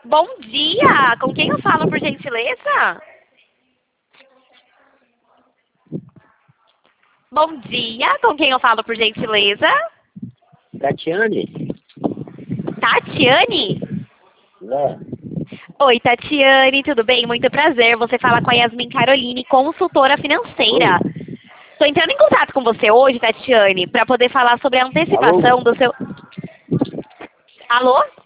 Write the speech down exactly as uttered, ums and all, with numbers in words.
Bom dia! Com quem eu falo, por gentileza? Bom dia! Com quem eu falo, por gentileza? Tatiane? Tatiane? É. Oi, Tatiane, tudo bem? Muito prazer. Você fala com a Yasmin Caroline, consultora financeira. Oi. Estou entrando em contato com você hoje, Tatiane, para poder falar sobre a Alô? antecipação do seu... Alô?